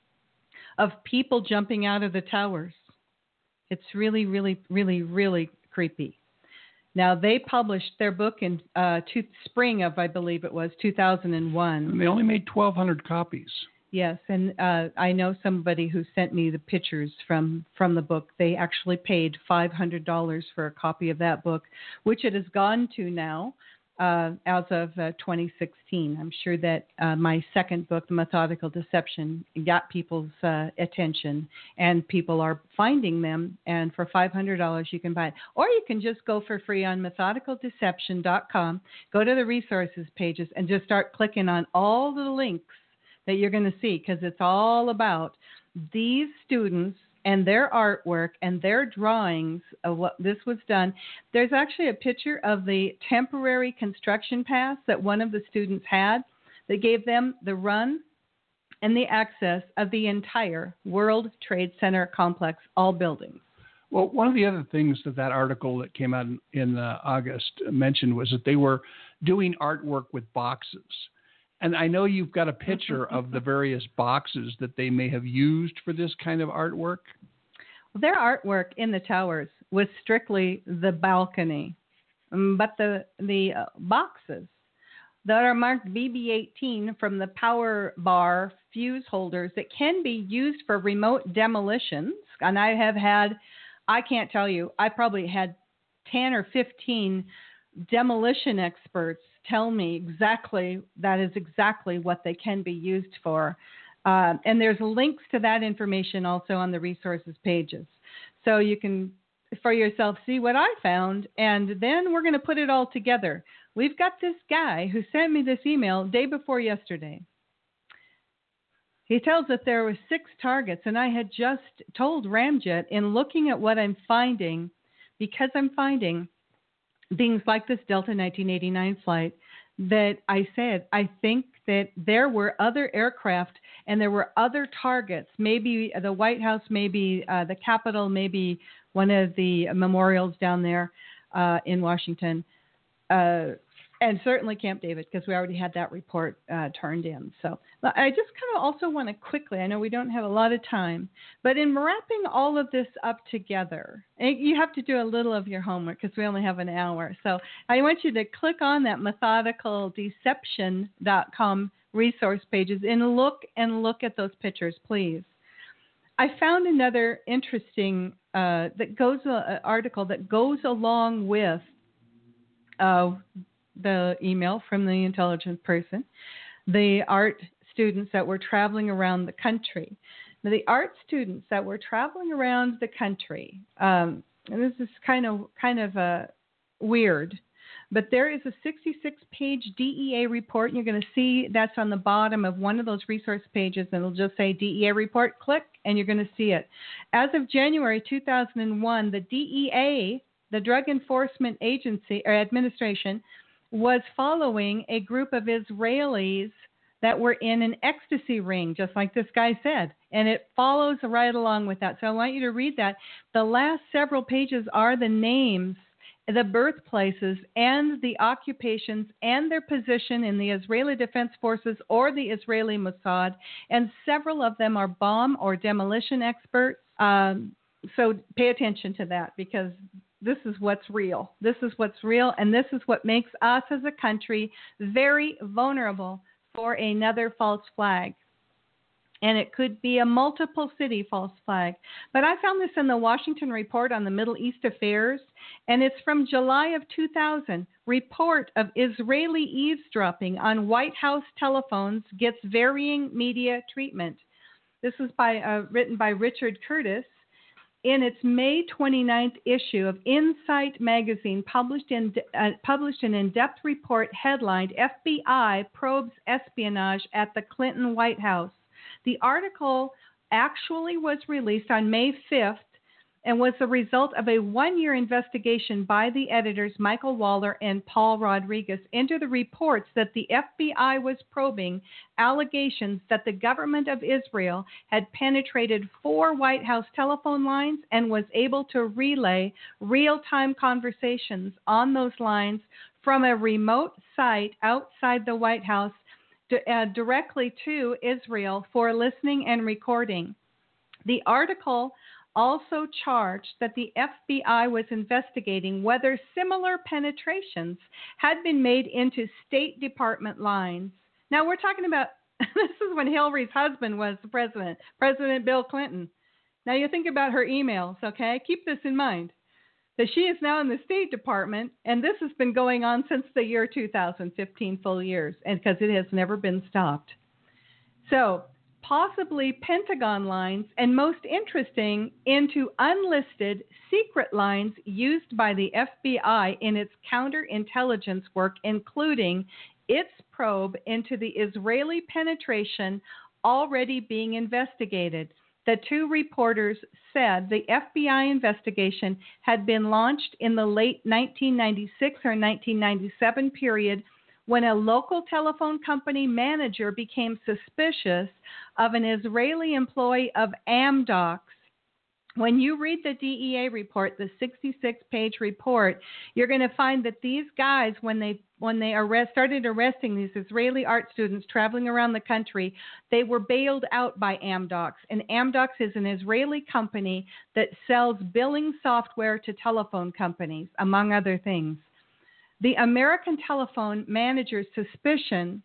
of people jumping out of the towers. It's really, really, really, really creepy. Now, they published their book in spring of, I believe it was, 2001. And they only made 1,200 copies. Yes, and I know somebody who sent me the pictures from the book. They actually paid $500 for a copy of that book, which it has gone to now as of 2016. I'm sure that my second book, The Methodical Deception, got people's attention, and people are finding them, and for $500 you can buy it. Or you can just go for free on methodicaldeception.com, go to the resources pages, and just start clicking on all the links that you're going to see, because it's all about these students and their artwork and their drawings of what this was done. There's actually a picture of the temporary construction pass that one of the students had that gave them the run and the access of the entire World Trade Center complex, all buildings. Well, one of the other things that article that came out in August mentioned was that they were doing artwork with boxes. And I know you've got a picture of the various boxes that they may have used for this kind of artwork. Well, their artwork in the towers was strictly the balcony. But the boxes that are marked BB18 from the power bar fuse holders that can be used for remote demolitions, and I can't tell you, I probably had 10 or 15 demolition experts tell me that is exactly what they can be used for. And there's links to that information also on the resources pages. So you can, for yourself, see what I found, and then we're going to put it all together. We've got this guy who sent me this email day before yesterday. He tells us there were 6 targets, and I had just told Ramjet, in looking at what I'm finding, because I'm finding things like this Delta 1989 flight, that I said, I think that there were other aircraft and there were other targets, maybe the White House, maybe the Capitol, maybe one of the memorials down there in Washington, and certainly Camp David, because we already had that report turned in. So I just kind of also want to quickly, I know we don't have a lot of time, but in wrapping all of this up together, you have to do a little of your homework because we only have an hour. So I want you to click on that methodicaldeception.com resource pages and look at those pictures, please. I found another interesting article that goes along with the email from the intelligent person, the art students that were traveling around the country. Now, the art students that were traveling around the country, and this is kind of weird, but there is a 66-page DEA report, and you're going to see that's on the bottom of one of those resource pages, and it'll just say DEA report. Click, and you're going to see it. As of January 2001, the DEA, the Drug Enforcement Agency or Administration, was following a group of Israelis that were in an ecstasy ring, just like this guy said. And it follows right along with that. So I want you to read that. The last several pages are the names, the birthplaces, and the occupations and their position in the Israeli Defense Forces or the Israeli Mossad. And several of them are bomb or demolition experts. So pay attention to that, because this is what's real. This is what's real, and this is what makes us as a country very vulnerable for another false flag. And it could be a multiple city false flag. But I found this in the Washington Report on the Middle East Affairs, and it's from July of 2000. Report of Israeli eavesdropping on White House telephones gets varying media treatment. This is written by Richard Curtis. In its May 29th issue of Insight magazine, published an in-depth report headlined "FBI Probes Espionage at the Clinton White House." The article actually was released on May 5th and was the result of a one-year investigation by the editors Michael Waller and Paul Rodriguez into the reports that the FBI was probing allegations that the government of Israel had penetrated 4 White House telephone lines and was able to relay real-time conversations on those lines from a remote site outside the White House directly to Israel for listening and recording. The article also charged that the FBI was investigating whether similar penetrations had been made into State Department lines. Now, we're talking about, this is when Hillary's husband was the president, President Bill Clinton. Now, you think about her emails, okay? Keep this in mind, that she is now in the State Department, and this has been going on since the year 2015, full years, and because it has never been stopped. So, possibly Pentagon lines, and most interesting, into unlisted secret lines used by the FBI in its counterintelligence work, including its probe into the Israeli penetration already being investigated. The 2 reporters said the FBI investigation had been launched in the late 1996 or 1997 period, when a local telephone company manager became suspicious of an Israeli employee of Amdocs. When you read the DEA report, the 66-page report, you're going to find that these guys, when they started arresting these Israeli art students traveling around the country, they were bailed out by Amdocs. And Amdocs is an Israeli company that sells billing software to telephone companies, among other things. The American telephone manager's suspicion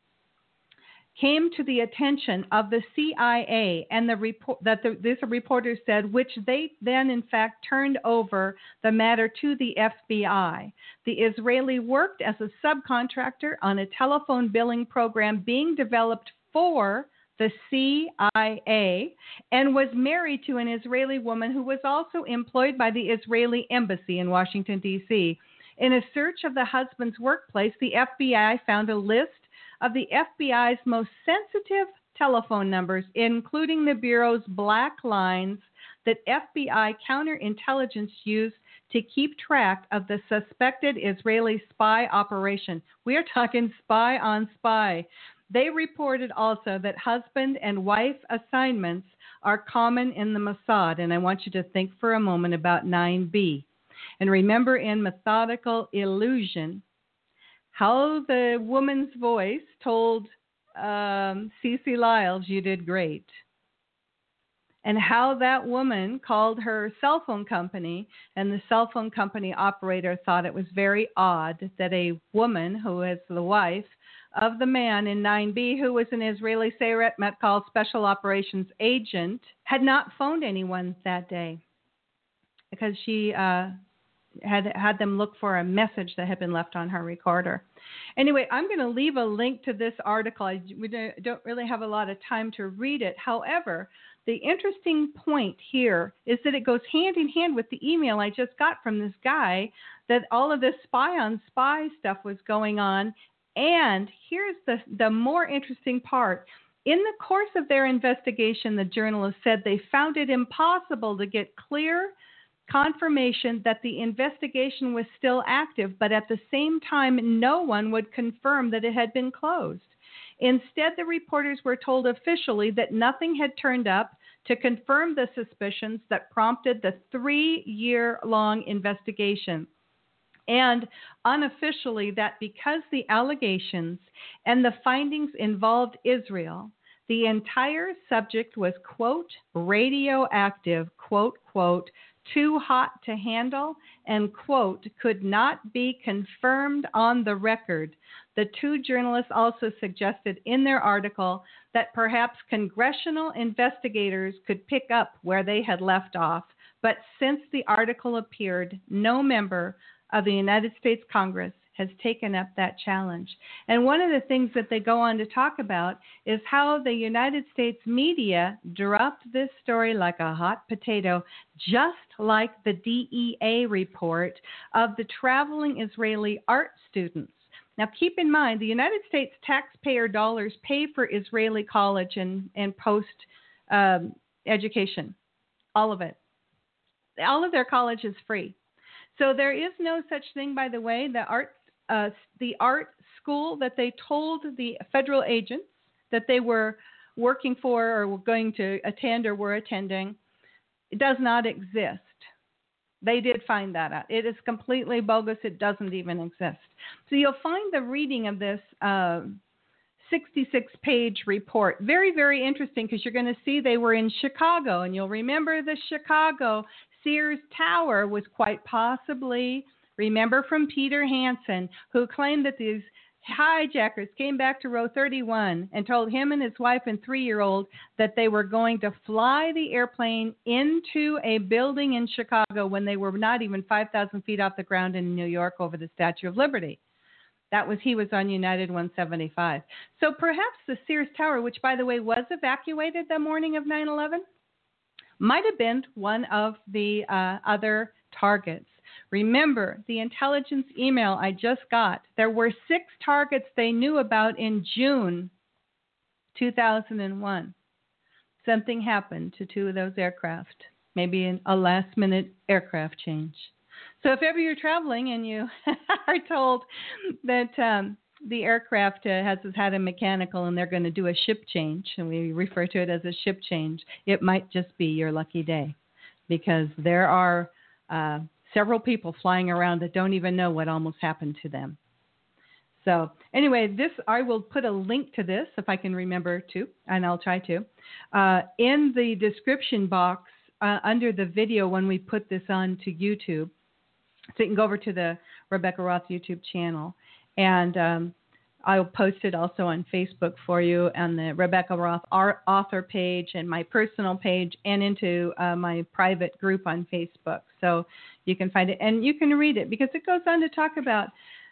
came to the attention of the CIA, and this reporter said, which they then in fact turned over the matter to the FBI. The Israeli worked as a subcontractor on a telephone billing program being developed for the CIA, and was married to an Israeli woman who was also employed by the Israeli embassy in Washington, D.C. In a search of the husband's workplace, the FBI found a list of the FBI's most sensitive telephone numbers, including the Bureau's black lines that FBI counterintelligence used to keep track of the suspected Israeli spy operation. We are talking spy on spy. They reported also that husband and wife assignments are common in the Mossad, and I want you to think for a moment about 9B. And remember, in Methodical Illusion, how the woman's voice told Cece Lyles, "You did great." And how that woman called her cell phone company, and the cell phone company operator thought it was very odd that a woman who is the wife of the man in 9B, who was an Israeli Sayeret Matkal special operations agent, had not phoned anyone that day because she had them look for a message that had been left on her recorder. Anyway, I'm going to leave a link to this article. We don't really have a lot of time to read it. However, the interesting point here is that it goes hand in hand with the email I just got from this guy that all of this spy on spy stuff was going on. And here's the more interesting part. In the course of their investigation, the journalists said they found it impossible to get clear confirmation that the investigation was still active, but at the same time, no one would confirm that it had been closed. Instead, the reporters were told officially that nothing had turned up to confirm the suspicions that prompted the 3-year-long investigation. And unofficially, that because the allegations and the findings involved Israel, the entire subject was, quote, radioactive, quote, too hot to handle, and, quote, could not be confirmed on the record. The two journalists also suggested in their article that perhaps congressional investigators could pick up where they had left off. But since the article appeared, no member of the United States Congress has taken up that challenge. And one of the things that they go on to talk about is how the United States media dropped this story like a hot potato, just like the DEA report of the traveling Israeli art students. Now, keep in mind, the United States taxpayer dollars pay for Israeli college and post education, all of it. All of their college is free. So there is no such thing, by the way, the art school that they told the federal agents that they were working for or were going to attend or were attending. It does not exist. They did find that out. It is completely bogus. It doesn't even exist. So you'll find the reading of this 66-page report very, very interesting because you're going to see they were in Chicago. And you'll remember the Chicago Sears Tower was quite possibly, remember from Peter Hansen, who claimed that these hijackers came back to row 31 and told him and his wife and 3-year-old that they were going to fly the airplane into a building in Chicago when they were not even 5,000 feet off the ground in New York over the Statue of Liberty. He was on United 175. So perhaps the Sears Tower, which, by the way, was evacuated the morning of 9/11, might have been one of the other targets. Remember, the intelligence email I just got, there were 6 targets they knew about in June 2001. Something happened to 2 of those aircraft, maybe a last-minute aircraft change. So if ever you're traveling and you are told that the aircraft has had a mechanical and they're going to do a ship change, and we refer to it as a ship change, it might just be your lucky day because there are several people flying around that don't even know what almost happened to them. So anyway, I will put a link to this if I can remember to, and I'll try to, in the description box under the video when we put this on to YouTube. So you can go over to the Rebecca Roth YouTube channel, and I'll post it also on Facebook for you on the Rebecca Roth author page and my personal page and into my private group on Facebook. So you can find it and you can read it because it goes on to talk about,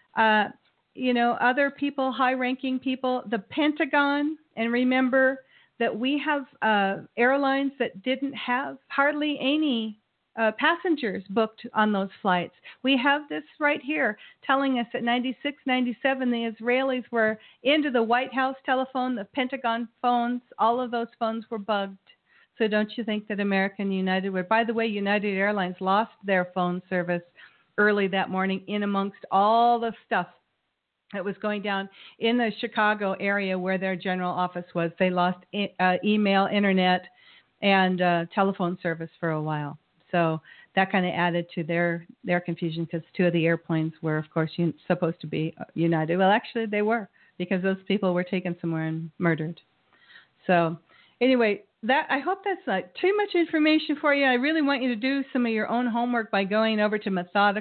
other people, high-ranking people, the Pentagon. And remember that we have airlines that didn't have hardly any passengers booked on those flights. We have this right here telling us that 96, 97, the Israelis were into the White House telephone, the Pentagon phones, all of those phones were bugged. So don't you think that American United were? By the way, United Airlines lost their phone service early that morning in amongst all the stuff that was going down in the Chicago area where their general office was. They lost email, internet, and telephone service for a while. So that kind of added to their confusion because 2 of the airplanes were, of course, supposed to be United. Well, actually, they were because those people were taken somewhere and murdered. So anyway, I hope that's not too much information for you. I really want you to do some of your own homework by going over to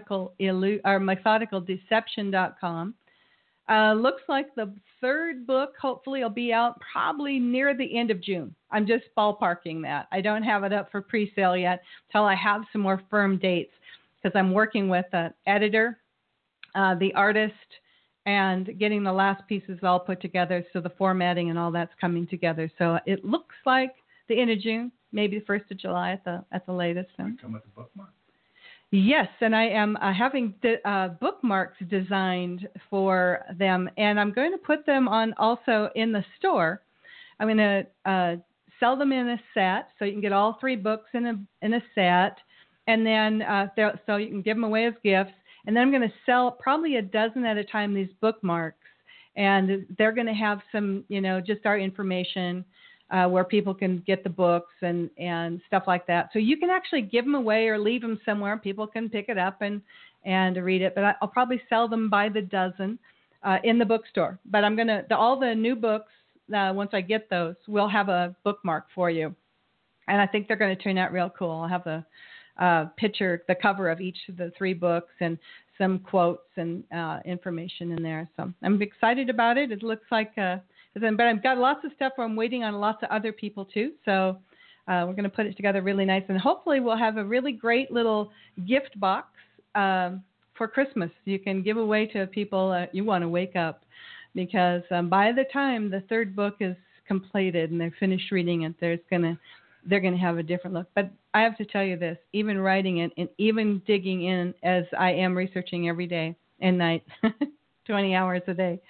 methodicaldeception.com. Looks like the 3rd book hopefully will be out probably near the end of June. I'm just ballparking that. I don't have it up for pre-sale yet until I have some more firm dates because I'm working with an editor, the artist, and getting the last pieces all put together. So the formatting and all that's coming together. So it looks like the end of June, maybe the 1st of July at the latest. Come with a bookmark. Yes, and I am having bookmarks designed for them, and I'm going to put them on also in the store. I'm going to sell them in a set, so you can get all 3 books in a set, and then so you can give them away as gifts. And then I'm going to sell probably a dozen at a time these bookmarks, and they're going to have some, just our information. Where people can get the books and stuff like that. So you can actually give them away or leave them somewhere. People can pick it up and read it. But I'll probably sell them by the dozen in the bookstore. But I'm going to, all the new books, once I get those, we'll have a bookmark for you. And I think they're going to turn out real cool. I'll have the picture, the cover of each of the 3 books and some quotes and information in there. So I'm excited about it. It looks like but I've got lots of stuff where I'm waiting on lots of other people too. So we're going to put it together really nice. And hopefully we'll have a really great little gift box for Christmas. You can give away to people you want to wake up. Because by the time the 3rd book is completed and they're finished reading it, they're going to have a different look. But I have to tell you this, even writing it and even digging in as I am researching every day and night, 20 hours a day,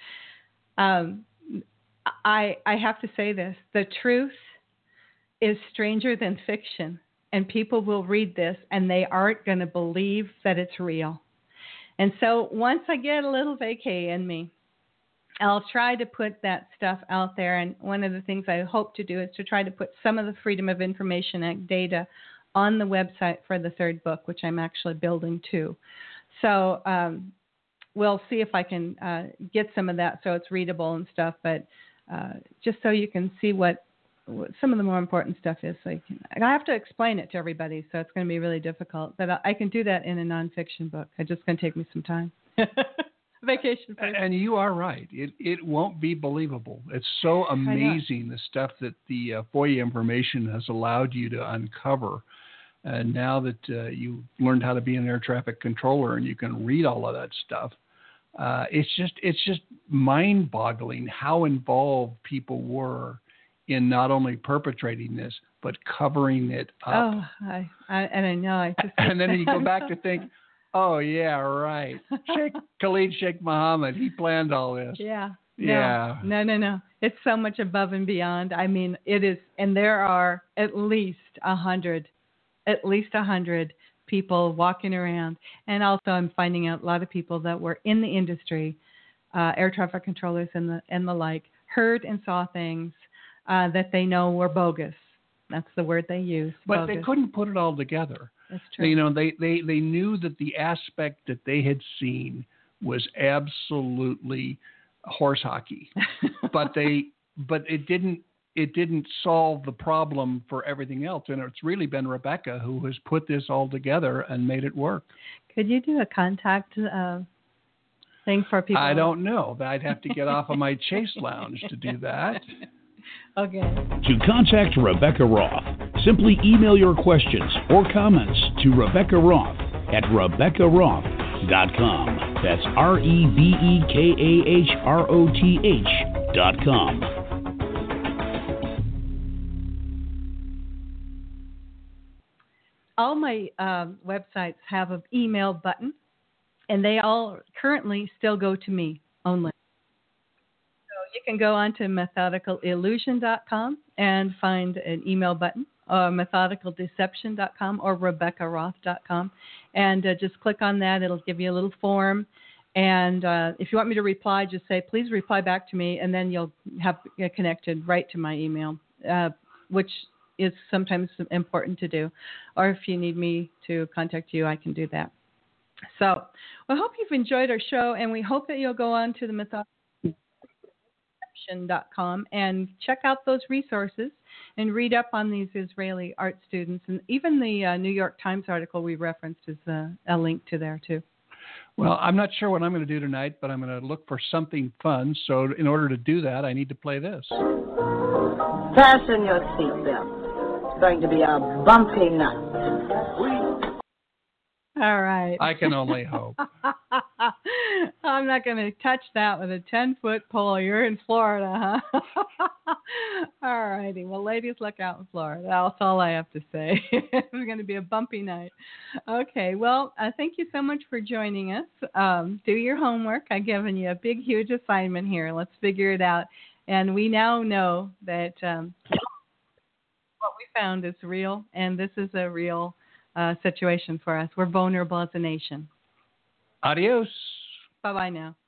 I have to say this. The truth is stranger than fiction, and people will read this, and they aren't going to believe that it's real. And so once I get a little vacay in me, I'll try to put that stuff out there. And one of the things I hope to do is to try to put some of the Freedom of Information Act data on the website for the 3rd book, which I'm actually building too. So we'll see if I can get some of that so it's readable and stuff. But just so you can see what some of the more important stuff is. So I have to explain it to everybody, so it's going to be really difficult. But I can do that in a nonfiction book. It's just going to take me some time. Vacation. And you are right. It won't be believable. It's so amazing, the stuff that the FOIA information has allowed you to uncover. And now that you learned how to be an air traffic controller and you can read all of that stuff, it's just mind-boggling how involved people were in not only perpetrating this but covering it up. Oh, I know. And then you go back to think, oh yeah, right. Khalid Sheikh Mohammed, he planned all this. Yeah. Yeah. No. It's so much above and beyond. I mean, it is, and there are at least 100 people walking around. And also I'm finding out a lot of people that were in the industry, air traffic controllers and the like, heard and saw things that they know were bogus. That's the word they use. But bogus. they couldn't put it all together. That's true. They knew that the aspect that they had seen was absolutely horse hockey, but it didn't solve the problem for everything else. And it's really been Rebecca who has put this all together and made it work. Could you do a contact thing for people? I don't know. I'd have to get off of my Chase Lounge to do that. Okay. To contact Rebecca Roth, simply email your questions or comments to Rebecca Roth at RebeccaRoth.com. That's RebekahRoth.com. All my websites have an email button, and they all currently still go to me only. You can go on to methodicalillusion.com and find an email button, or methodicaldeception.com or RebeccaRoth.com, and just click on that. It'll give you a little form, and if you want me to reply, just say, please reply back to me, and then you'll have connected right to my email, which is sometimes important to do. Or if you need me to contact you, I can do that. So I hope you've enjoyed our show, and we hope that you'll go on to the methodicaldeception.com and check out those resources and read up on these Israeli art students. And even the New York Times article we referenced is a link to there too. Well, I'm not sure what I'm going to do tonight, but I'm going to look for something fun. So in order to do that, I need to play this. Fasten your seatbelt. It's going to be a bumpy night. All right. I can only hope. I'm not going to touch that with a 10-foot pole. You're in Florida, huh? All righty. Well, ladies, look out in Florida. That's all I have to say. It's going to be a bumpy night. Okay. Well, thank you so much for joining us. Do your homework. I've given you a big, huge assignment here. Let's figure it out. And we now know that what we found is real, and this is a real situation for us. We're vulnerable as a nation. Adios. Bye-bye now.